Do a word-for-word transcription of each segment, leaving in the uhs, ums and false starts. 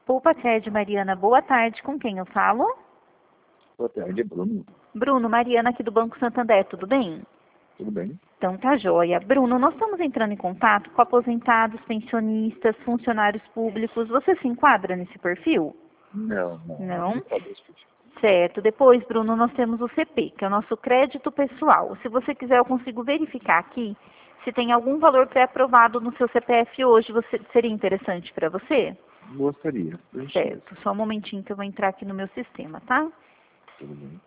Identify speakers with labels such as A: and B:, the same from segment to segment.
A: Pulpacred, Mariana, boa tarde. Com quem eu falo?
B: Boa tarde, Bruno.
A: Bruno, Mariana aqui do Banco Santander, tudo bem?
B: Tudo bem?
A: Então tá joia. Bruno, nós estamos entrando em contato com aposentados, pensionistas, funcionários públicos. Você se enquadra nesse perfil?
B: Não, não.
A: Não?
B: Não tá desse perfil.
A: Certo. Depois, Bruno, nós temos o C P, que é o nosso crédito pessoal. Se você quiser, eu consigo verificar aqui se tem algum valor pré-aprovado no seu C P F hoje. Você, seria interessante para você?
B: Gostaria.
A: Certo. Só um momentinho que eu vou entrar aqui no meu sistema, tá?
B: Tudo bem.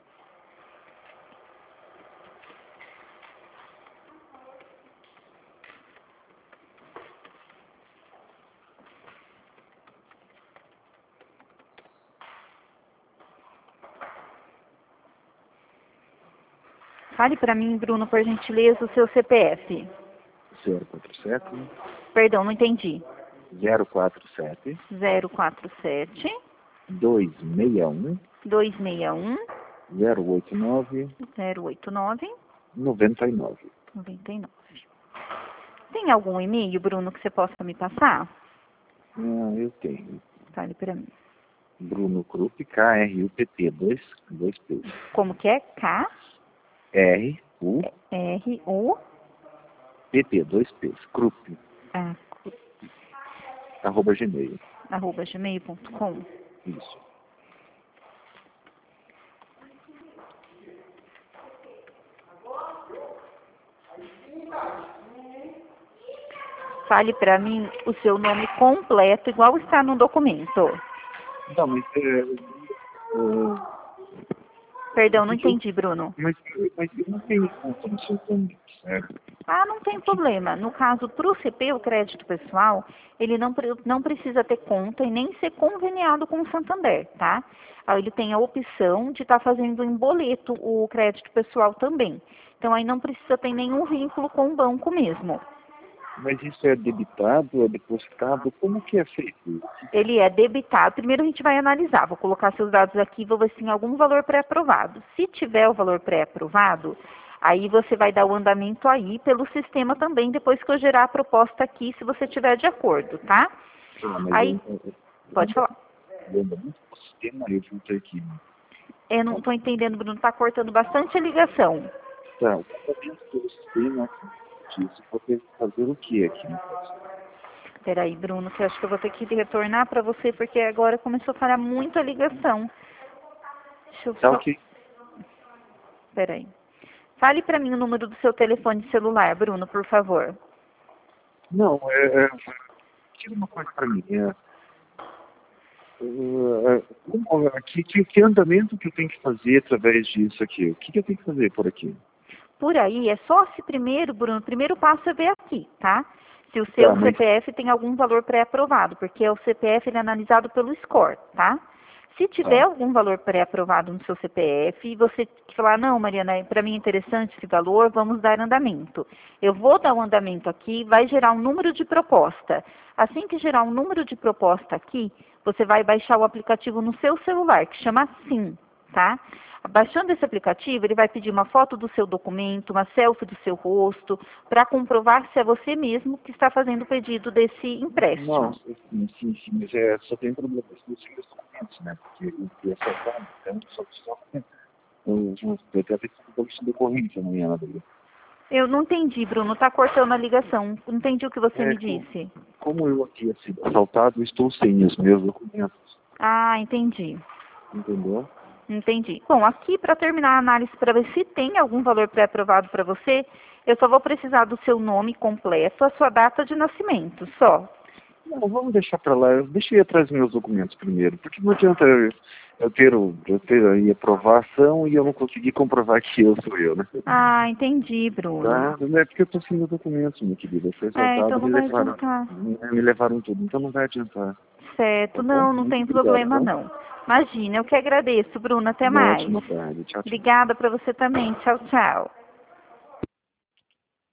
A: Fale para mim, Bruno, por gentileza, o seu C P F.
B: zero quatro sete,
A: Perdão, não entendi.
B: zero quatro sete,
A: zero quatro sete,
B: dois seis um,
A: dois seis um,
B: zero oito nove,
A: zero oito nove,
B: nove nove.
A: nove nove. Tem algum e-mail, Bruno, que você possa me passar?
B: Ah, eu tenho.
A: Fale para mim.
B: Bruno Krupp, K R U P T, dois, dois P.
A: Como que é? K
B: R U
A: R U
B: P T, dois P's. Krupp,
A: ah,
B: arroba gmail.
A: arroba gmail ponto com.
B: Isso.
A: Fale para mim o seu nome completo, igual está no documento.
B: Não, mas... É, é,
A: Perdão, não entendi, Bruno.
B: mas, mas eu não tenho conta no seu nome, certo?
A: Ah, não tem problema. No caso, para o C P, o crédito pessoal, ele não, pre- não precisa ter conta e nem ser conveniado com o Santander, tá? Aí ele tem a opção de estar fazendo em boleto o crédito pessoal também. Então, aí não precisa ter nenhum vínculo com o banco mesmo.
B: Mas isso é debitado, é depositado? Como que é feito isso?
A: Ele é debitado. Primeiro a gente vai analisar. Vou colocar seus dados aqui e vou ver se tem algum valor pré-aprovado. Se tiver o valor pré-aprovado, aí você vai dar o andamento aí pelo sistema também, depois que eu gerar a proposta aqui, se você tiver de acordo, tá?
B: Ah, mas
A: Aí,
B: eu, eu,
A: pode falar.
B: eu ando muito com o sistema, eu junto aqui.
A: Eu não estou entendendo, Bruno. Está cortando bastante a ligação.
B: Tá, o pagamento pelo sistema, isso, vou ter que fazer o que aqui?
A: Peraí, Bruno, que eu acho que eu vou ter que retornar para você, porque agora começou a falhar muito a ligação. Deixa eu
B: Tá
A: só...
B: ok.
A: Peraí. Fale para mim o número do seu telefone celular, Bruno, por favor.
B: Não, é, é, tira uma coisa para mim. É, é, como, é, que, que, que andamento que eu tenho que fazer através disso aqui? O que, que eu tenho que fazer por aqui?
A: Por aí, é só se primeiro, Bruno, o primeiro passo é ver aqui, tá? Se o seu
B: Tá, mas-
A: C P F tem algum valor pré-aprovado, porque o C P F ele é analisado pelo score, tá? Se tiver
B: Tá.
A: algum valor pré-aprovado no seu C P F e você falar, não, Mariana, para mim é interessante esse valor, vamos dar andamento. Eu vou dar um andamento aqui, vai gerar um número de proposta. Assim que gerar um número de proposta aqui, você vai baixar o aplicativo no seu celular, que chama Sim, tá? Baixando esse aplicativo, ele vai pedir uma foto do seu documento, uma selfie do seu rosto, para comprovar se é você mesmo que está fazendo o pedido desse empréstimo.
B: Não, sim, sim, sim, mas é, só tem problema com os seus documentos, né? Porque o que é soltado, então, só só eu, eu, eu até tenho que fazer do corrente amanhã lá dele.
A: Eu não entendi, Bruno, está cortando a ligação. Não entendi o que você
B: É,
A: me
B: com-
A: disse.
B: Como eu aqui ia ser assaltado, estou sem os meus documentos,
A: Ah, entendi.
B: entendeu?
A: Entendi. Bom, aqui para terminar a análise para ver se tem algum valor pré-aprovado para você, eu só vou precisar do seu nome completo, a sua data de nascimento, só.
B: Não, vamos deixar para lá. Eu deixei atrás meus documentos primeiro, porque não adianta eu, eu ter, o- eu ter aí a aprovação e eu não conseguir comprovar que eu sou eu, né?
A: Ah, entendi, Bruno.
B: Tá? Não é porque eu estou sem meus documentos, minha querida. Eu fui
A: É, então
B: assaltado,
A: não
B: me
A: vai
B: levaram,
A: adiantar.
B: me, me levaram tudo, então não vai adiantar.
A: Certo,
B: Tá bom?
A: não, não
B: Muito
A: tem
B: obrigado,
A: problema
B: tá?
A: não. Imagina, eu que agradeço, Bruno, até
B: Uma
A: mais.
B: ótima tarde. Tchau, tchau.
A: Obrigada para você também. Tchau, tchau.